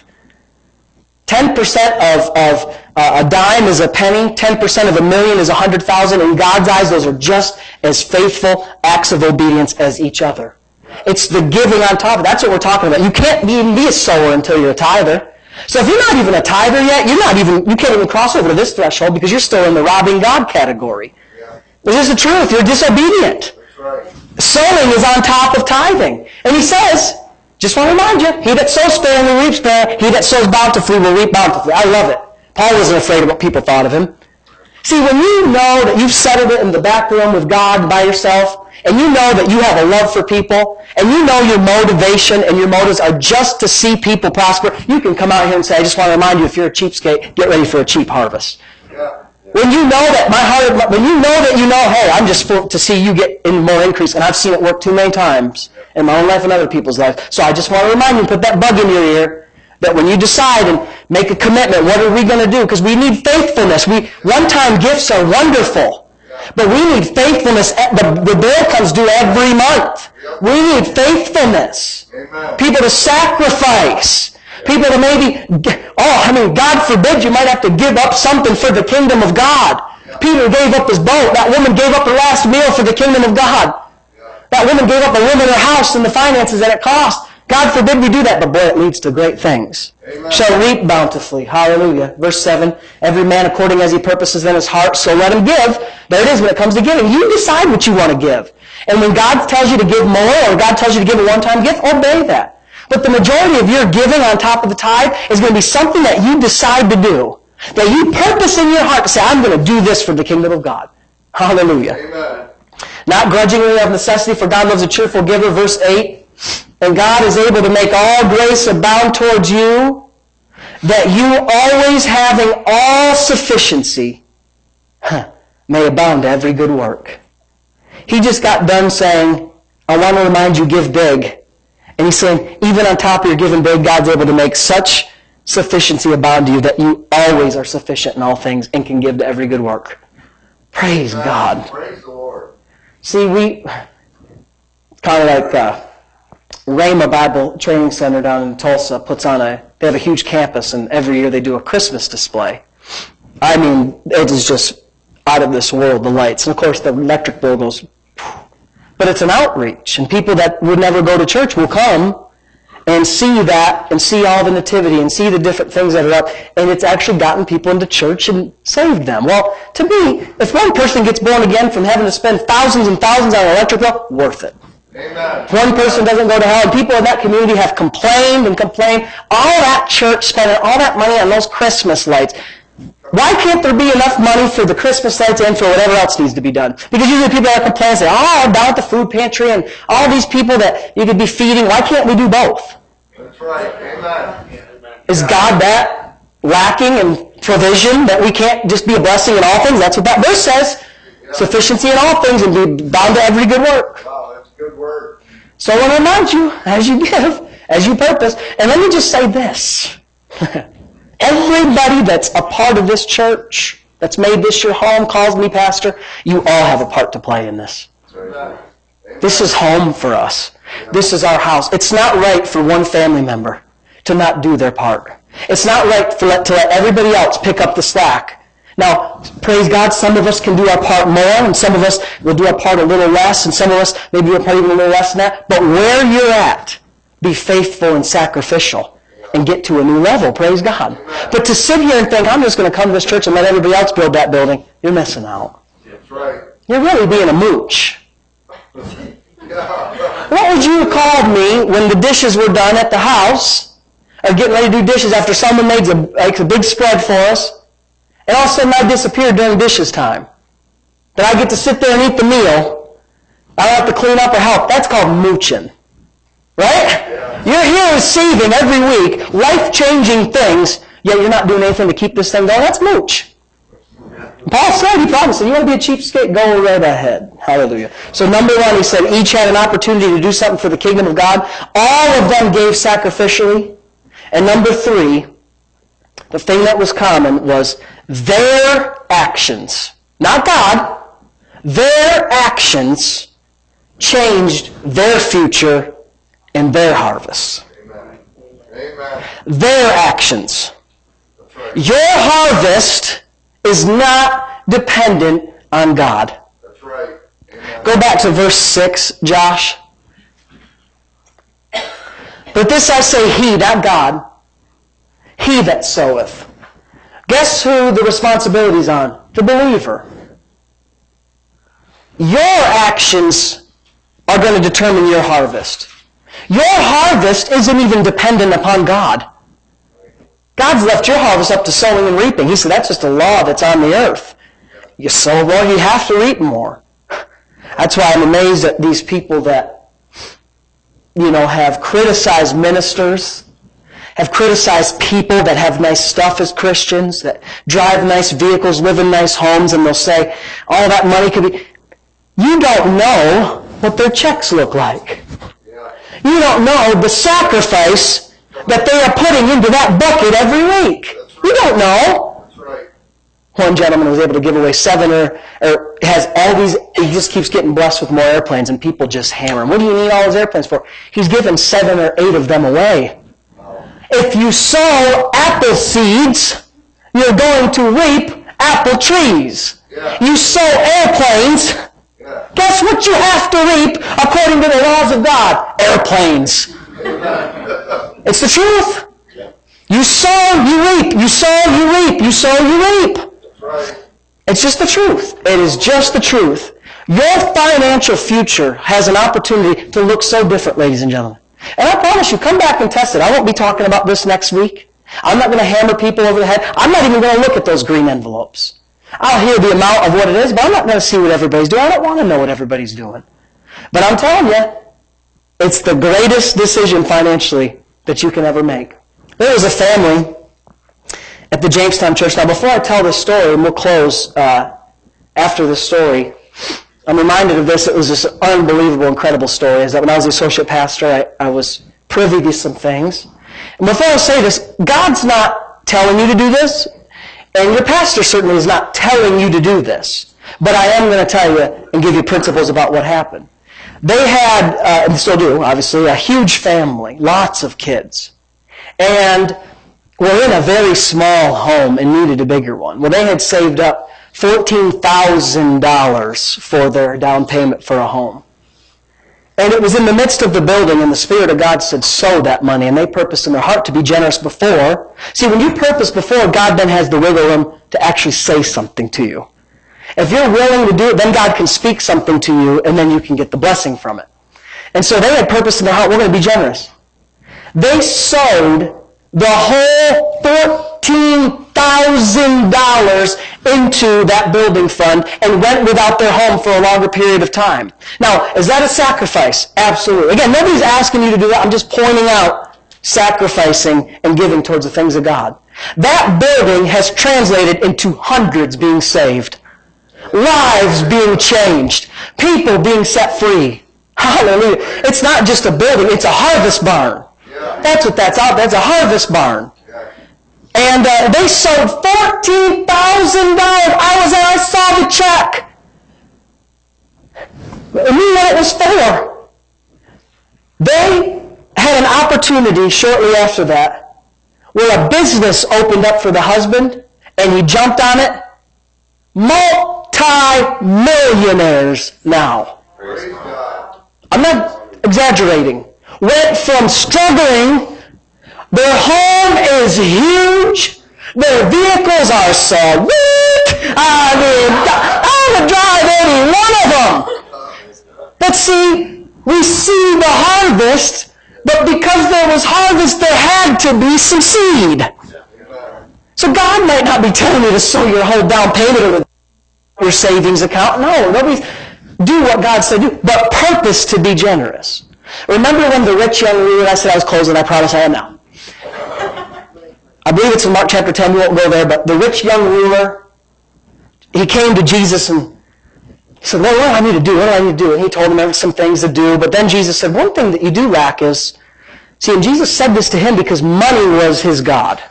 ten percent of, of uh, a dime is a penny. ten percent of a million is a hundred thousand. In God's eyes, those are just as faithful acts of obedience as each other. It's the giving on top of it. That's what we're talking about. You can't even be a sower until you're a tither. So if you're not even a tither yet, you're not even, you can't even cross over to this threshold because you're still in the robbing God category. Yeah. This is the truth. You're disobedient. That's right. Sowing is on top of tithing. And he says, just want to remind you, he that sows sparingly reaps sparingly. He that sows bountifully will reap bountifully. I love it. Paul wasn't afraid of what people thought of him. See, when you know that you've settled it in the back room with God by yourself, and you know that you have a love for people, and you know your motivation and your motives are just to see people prosper, you can come out here and say, I just want to remind you, if you're a cheapskate, get ready for a cheap harvest. Yeah. When you know that my heart, when you know that you know, hey, I'm just for, to see you get in more increase, and I've seen it work too many times in my own life and other people's life. So I just want to remind you, put that bug in your ear, that when you decide and make a commitment, what are we going to do? Because we need faithfulness. We one-time gifts are wonderful. But we need faithfulness. The, the bill comes due every month. We need faithfulness. Amen. People to sacrifice. People to maybe, oh, I mean, God forbid you might have to give up something for the kingdom of God. Peter gave up his boat. That woman gave up her last meal for the kingdom of God. That woman gave up a room in her house and the finances that it cost. God forbid we do that, but boy, it leads to great things. Amen. Shall reap bountifully. Hallelujah. Verse seven, every man according as he purposes in his heart, so let him give. There it is when it comes to giving. You decide what you want to give. And when God tells you to give more, or God tells you to give a one-time gift, obey that. But the majority of your giving on top of the tithe is going to be something that you decide to do. That you purpose in your heart to say, I'm going to do this for the kingdom of God. Hallelujah. Amen. Not grudgingly of necessity, for God loves a cheerful giver. Verse eight. And God is able to make all grace abound towards you, that you always having all sufficiency huh, may abound to every good work. He just got done saying, I want to remind you, give big. And he's saying, even on top of your giving big, God's able to make such sufficiency abound to you that you always are sufficient in all things and can give to every good work. Praise Amen. God. Praise the Lord. See, we, kind of like... Uh, Rhema Bible Training Center down in Tulsa puts on a, they have a huge campus, and every year they do a Christmas display. I mean, it is just out of this world, the lights. And of course the electric bill goes, but it's an outreach, and people that would never go to church will come and see that, and see all the nativity, and see the different things that are up, and it's actually gotten people into church and saved them. Well, to me, if one person gets born again from having to spend thousands and thousands on an electric bill, worth it. Amen. One person doesn't go to hell, and people in that community have complained and complained. All that church spending all that money on those Christmas lights. Why can't there be enough money for the Christmas lights and for whatever else needs to be done? Because usually people that complain say, oh, down at the food pantry and all these people that you could be feeding. Why can't we do both? That's right. Amen. Is God that lacking in provision that we can't just be a blessing in all things? That's what that verse says. Yeah. Sufficiency in all things and be bound to every good work. Wow. Good word. So I want to remind you, as you give, as you purpose, and let me just say this. Everybody that's a part of this church, that's made this your home, calls me pastor, you all have a part to play in this. Amen. This is home for us. This is our house. It's not right for one family member to not do their part. It's not right for let, to let everybody else pick up the slack. Now, praise God, some of us can do our part more, and some of us will do our part a little less, and some of us maybe do our part even a little less than that. But where you're at, be faithful and sacrificial and get to a new level, praise God. But to sit here and think, I'm just going to come to this church and let everybody else build that building, you're missing out. That's right. You're really being a mooch. What would you have called me when the dishes were done at the house, or getting ready to do dishes after someone made a, like a big spread for us? And all of a sudden I disappear during dishes time. That I get to sit there and eat the meal. I don't have to clean up or help. That's called mooching. Right? Yeah. You're here receiving every week life-changing things, yet you're not doing anything to keep this thing going. That's mooch. Paul said, he promised, you want to be a cheapskate? Go right ahead. Hallelujah. So number one, he said, each had an opportunity to do something for the kingdom of God. All of them gave sacrificially. And number three, the thing that was common was their actions. Not God. Their actions changed their future and their harvest. Amen. Amen. Their actions. That's right. Your harvest is not dependent on God. That's right. Amen. Go back to verse six, Josh. But this I say, he, not God, he that soweth. Guess who the responsibility is on? The believer. Your actions are going to determine your harvest. Your harvest isn't even dependent upon God. God's left your harvest up to sowing and reaping. He said that's just a law that's on the earth. You sow more, you have to reap more. That's why I'm amazed at these people that, you know, have criticized ministers, have criticized people that have nice stuff as Christians, that drive nice vehicles, live in nice homes, and they'll say, all that money could be... You don't know what their checks look like. Yeah. You don't know the sacrifice that they are putting into that bucket every week. You don't know. That's right. One gentleman was able to give away seven or, or has all these, he just keeps getting blessed with more airplanes, and people just hammer him. What do you need all those airplanes for? He's given seven or eight of them away. If you sow apple seeds, you're going to reap apple trees. Yeah. You sow airplanes, Yeah. guess what you have to reap according to the laws of God? Airplanes. It's the truth. Yeah. You sow, you reap. You sow, you reap. You sow, you reap. That's right. It's just the truth. It is just the truth. Your financial future has an opportunity to look so different, ladies and gentlemen. And I promise you, come back and test it. I won't be talking about this next week. I'm not going to hammer people over the head. I'm not even going to look at those green envelopes. I'll hear the amount of what it is, but I'm not going to see what everybody's doing. I don't want to know what everybody's doing. But I'm telling you, it's the greatest decision financially that you can ever make. There was a family at the Jamestown Church. Now, before I tell this story, and we'll close uh, after this story, I'm reminded of this. It was this unbelievable, incredible story. Is that when I was the associate pastor, I, I was privy to some things. And before I say this, God's not telling you to do this, and your pastor certainly is not telling you to do this. But I am going to tell you and give you principles about what happened. They had, uh, and still do, obviously, a huge family, lots of kids. And were in a very small home and needed a bigger one. Well, they had saved up fourteen thousand dollars for their down payment for a home. And it was in the midst of the building, and the Spirit of God said, sow that money. And they purposed in their heart to be generous before. See, when you purpose before, God then has the wiggle room to actually say something to you. If you're willing to do it, then God can speak something to you, and then you can get the blessing from it. And so they had purpose in their heart, we're going to be generous. They sowed the whole fourteen thousand dollars into that building fund and went without their home for a longer period of time. Now, is that a sacrifice? Absolutely. Again, nobody's asking you to do that. I'm just pointing out sacrificing and giving towards the things of God. That building has translated into hundreds being saved, lives being changed, people being set free. Hallelujah. It's not just a building, it's a harvest barn. Yeah. That's what that's out. That's a harvest barn. Yeah. And uh, they sold fourteen thousand dollars. I was there, I saw the check. I knew what it was for. They had an opportunity shortly after that where a business opened up for the husband, and he jumped on it. Multi-millionaires now. Praise God. I'm not exaggerating. Went from struggling, their home is huge, their vehicles are so weak, I mean, I would drive any one of them. But see, we see the harvest, but because there was harvest, there had to be some seed. So God might not be telling you to sow your whole down payment or your savings account. No, nobody's do what God said do, but purpose to be generous. Remember when the rich young ruler, I said I was closing, I promise I am now. I believe it's in Mark chapter ten, we won't go there, but the rich young ruler, he came to Jesus and he said, Lord, what do I need to do? What do I need to do? And he told him some things to do, but then Jesus said, one thing that you do lack is, see, and Jesus said this to him because money was his God.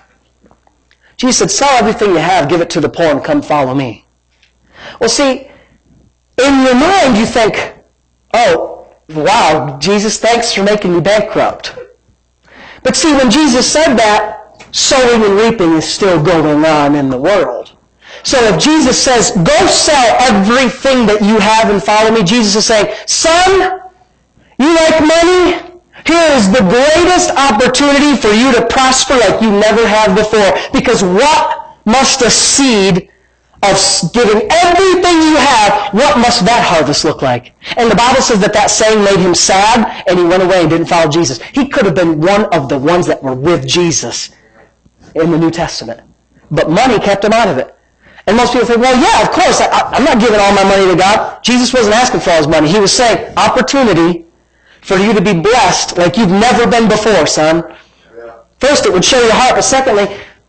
Jesus said, sell everything you have, give it to the poor, and come follow me. Well, see, in your mind you think, oh, wow, Jesus, thanks for making me bankrupt. But see, when Jesus said that, sowing and reaping is still going on in the world. So if Jesus says, go sell everything that you have and follow me, Jesus is saying, son, you like money? Here is the greatest opportunity for you to prosper like you never have before. Because what must a seed of giving everything you have, what must that harvest look like? And the Bible says that that saying made him sad, and he went away and didn't follow Jesus. He could have been one of the ones that were with Jesus in the New Testament. But money kept him out of it. And most people think, well, yeah, of course, I, I'm not giving all my money to God. Jesus wasn't asking for all his money. He was saying, opportunity for you to be blessed like you've never been before, son. Yeah. First, it would show your heart, but secondly,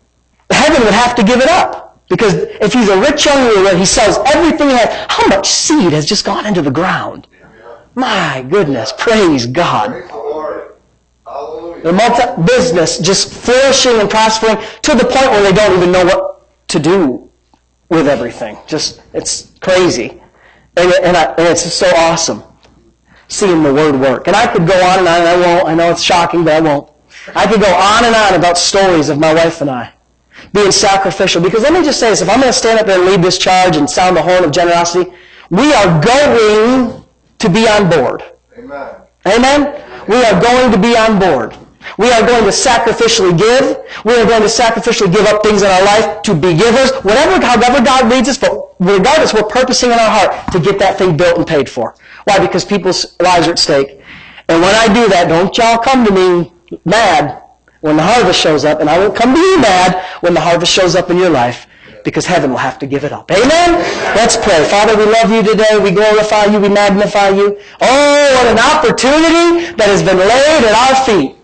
heaven would have to give it up. Because if he's a rich young ruler, he sells everything he has. How much seed has just gone into the ground? Yeah. My goodness, praise God. Praise the Lord. Hallelujah. The multi-business just flourishing and prospering to the point where they don't even know what to do with everything. Just, it's crazy. And, and, I, and it's so awesome seeing the Word work. And I could go on and on, and I won't. I know it's shocking, but I won't. I could go on and on about stories of my wife and I being sacrificial. Because let me just say this, if I'm going to stand up there and lead this charge and sound the horn of generosity, we are going to be on board. Amen. Amen? We are going to be on board. We are going to sacrificially give. We are going to sacrificially give up things in our life to be givers. Whatever, however God leads us, but regardless, we're purposing in our heart to get that thing built and paid for. Why? Because people's lives are at stake. And when I do that, don't y'all come to me mad when the harvest shows up, and I won't come to you mad when the harvest shows up in your life, because heaven will have to give it up. Amen? Let's pray. Father, we love you today. We glorify you. We magnify you. Oh, what an opportunity that has been laid at our feet.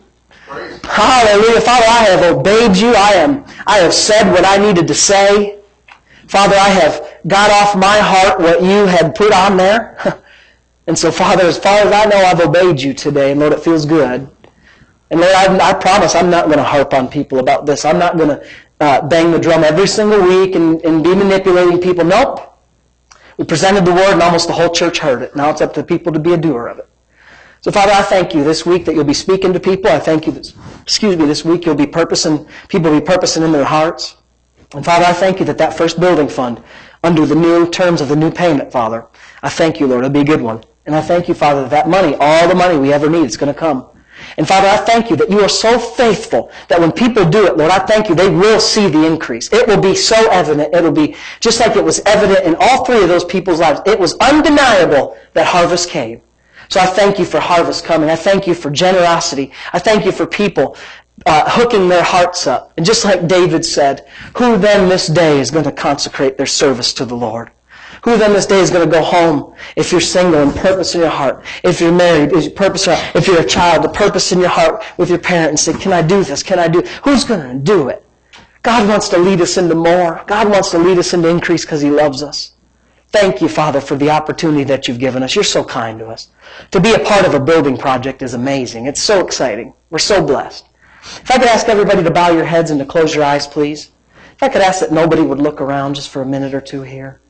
Hallelujah. Father, I have obeyed you. I am. I have said what I needed to say. Father, I have got off my heart what you had put on there. And so, Father, as far as I know, I've obeyed you today. And Lord, it feels good. And Lord, I, I promise I'm not going to harp on people about this. I'm not going to uh, bang the drum every single week and, and be manipulating people. Nope. We presented the word and almost the whole church heard it. Now it's up to people to be a doer of it. So, Father, I thank you this week that you'll be speaking to people. I thank you, this, excuse me, this week you'll be purposing, people will be purposing in their hearts. And, Father, I thank you that that first building fund, under the new terms of the new payment, Father, I thank you, Lord, it'll be a good one. And I thank you, Father, that that money, all the money we ever need, is going to come. And, Father, I thank you that you are so faithful that when people do it, Lord, I thank you, they will see the increase. It will be so evident. It will be just like it was evident in all three of those people's lives. It was undeniable that harvest came. So I thank you for harvest coming. I thank you for generosity. I thank you for people uh, hooking their hearts up. And just like David said, who then this day is going to consecrate their service to the Lord? Who then this day is going to go home if you're single and purpose in your heart? If you're married, is purpose in your heart? If you're a child, the purpose in your heart with your parent and say, can I do this? Can I do it? Who's going to do it? God wants to lead us into more. God wants to lead us into increase because He loves us. Thank you, Father, for the opportunity that you've given us. You're so kind to us. To be a part of a building project is amazing. It's so exciting. We're so blessed. If I could ask everybody to bow your heads and to close your eyes, please. If I could ask that nobody would look around just for a minute or two here.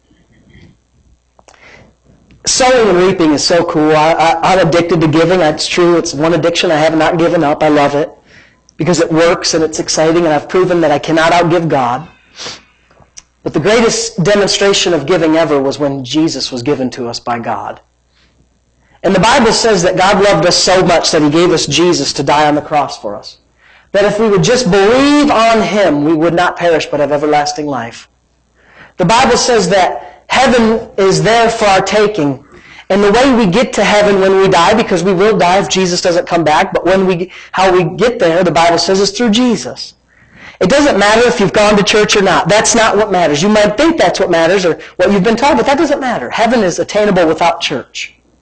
Sowing and reaping is so cool. I, I, I'm addicted to giving. That's true. It's one addiction I have not given up. I love it because it works and it's exciting, and I've proven that I cannot outgive God. But the greatest demonstration of giving ever was when Jesus was given to us by God. And the Bible says that God loved us so much that He gave us Jesus to die on the cross for us. That if we would just believe on Him, we would not perish but have everlasting life. The Bible says that heaven is there for our taking. And the way we get to heaven when we die, because we will die if Jesus doesn't come back, but when we, how we get there, the Bible says, is through Jesus. It doesn't matter if you've gone to church or not. That's not what matters. You might think that's what matters or what you've been taught, but that doesn't matter. Heaven is attainable without church.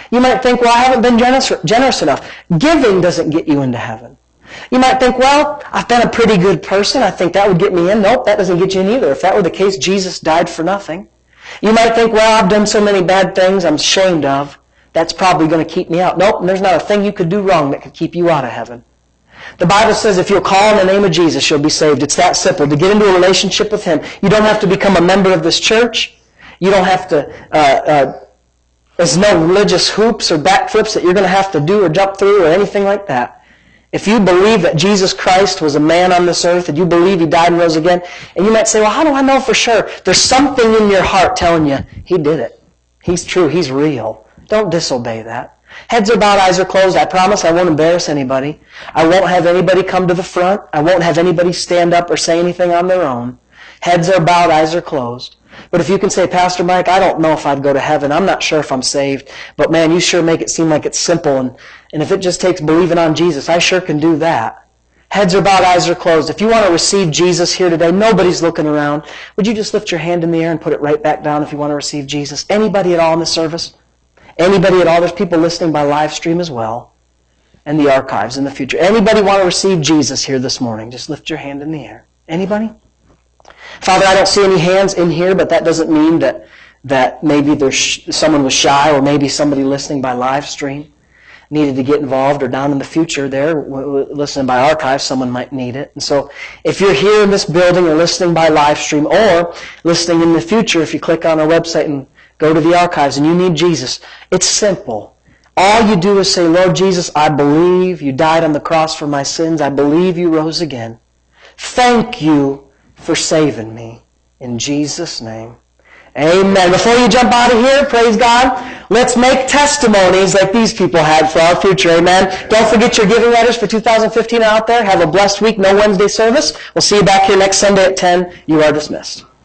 You might think, well, I haven't been generous, generous enough. Giving doesn't get you into heaven. You might think, well, I've been a pretty good person. I think that would get me in. Nope, that doesn't get you in either. If that were the case, Jesus died for nothing. You might think, well, I've done so many bad things I'm ashamed of. That's probably going to keep me out. Nope, there's not a thing you could do wrong that could keep you out of heaven. The Bible says if you'll call on the name of Jesus, you'll be saved. It's that simple. To get into a relationship with Him, you don't have to become a member of this church. You don't have to, uh, uh, there's no religious hoops or backflips that you're going to have to do or jump through or anything like that. If you believe that Jesus Christ was a man on this earth, and you believe He died and rose again, and you might say, well, how do I know for sure? There's something in your heart telling you, He did it. He's true. He's real. Don't disobey that. Heads are bowed, eyes are closed. I promise I won't embarrass anybody. I won't have anybody come to the front. I won't have anybody stand up or say anything on their own. Heads are bowed, eyes are closed. But if you can say, Pastor Mike, I don't know if I'd go to heaven. I'm not sure if I'm saved. But man, you sure make it seem like it's simple. And, and if it just takes believing on Jesus, I sure can do that. Heads are bowed, eyes are closed. If you want to receive Jesus here today, nobody's looking around. Would you just lift your hand in the air and put it right back down if you want to receive Jesus? Anybody at all in the service? Anybody at all? There's people listening by live stream as well. And the archives in the future. Anybody want to receive Jesus here this morning? Just lift your hand in the air. Anybody? Father, I don't see any hands in here, but that doesn't mean that that maybe there's someone was shy, or maybe somebody listening by live stream needed to get involved, or down in the future there, listening by archive, someone might need it. And so if you're here in this building or listening by live stream, or listening in the future, if you click on our website and go to the archives and you need Jesus, it's simple. All you do is say, Lord Jesus, I believe you died on the cross for my sins. I believe you rose again. Thank you for saving me. In Jesus' name. Amen. Before you jump out of here, praise God, let's make testimonies like these people had for our future. Amen. Don't forget your giving letters for two thousand fifteen out there. Have a blessed week. No Wednesday service. We'll see you back here next Sunday at ten. You are dismissed.